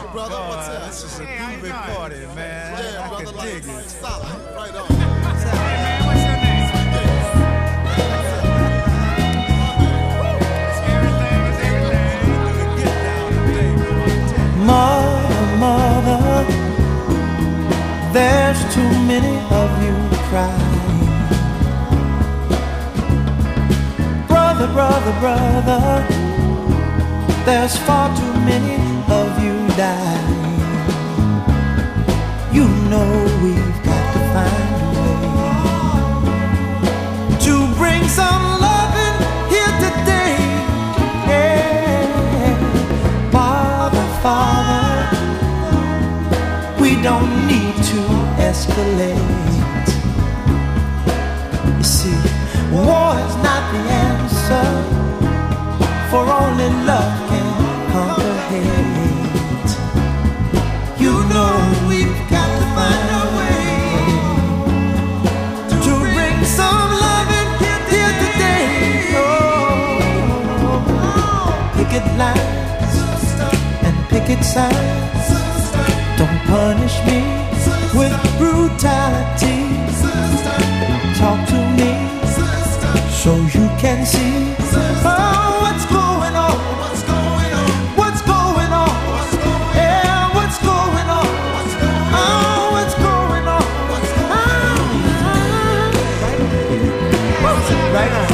brother. What's up? This is a groovy party, man. Yeah, I brother. can Like, dig it. solid. Right on. Hey man, what's your name? Mother, mother, there's too many of you crying. Brother, brother, brother, there's far too many of you dying. You know we've got to find a way to bring some loving here today. Yeah. Father, we don't need to escalate. You see, war is not the answer, for only love can conquer hate. You know we've got to find a way to bring some loving here today. Oh, picket lines and picket signs, don't punish me with brutality. Talk to me so you can see, oh, what's going on, what's going on, what's going on, yeah, what's going on, oh, what's going on, right on.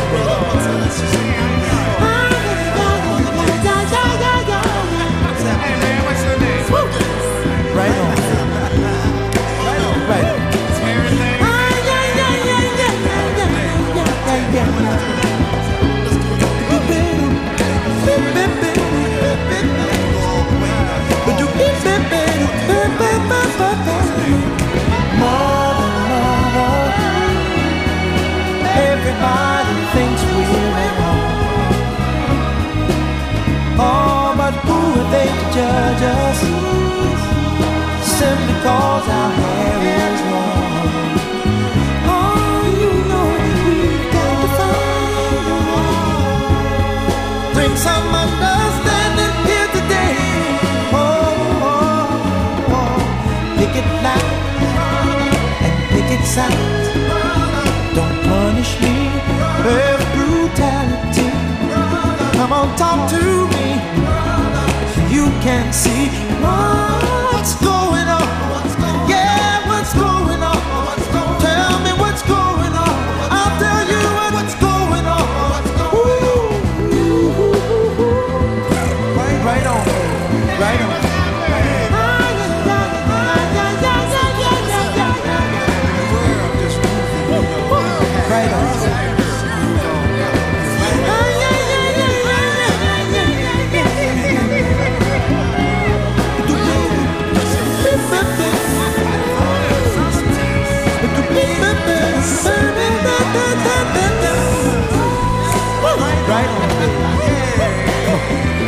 Hey man, what's your name? Right on. Right on. Right on. Everything. Everybody thinks we're at home. Oh, but who are they to judge us? Simply cause our hair is long. Oh, you know we've got to find a way. Bring some understanding here today. Oh, oh, oh. Picket lines and picket signs, don't punish me with brutality. Come on, talk to me so you can see what's going on. Yeah, what's going on? Tell me what's going on. I'll tell you what's going on. Ooh. Right on, right on. Right on. Right on.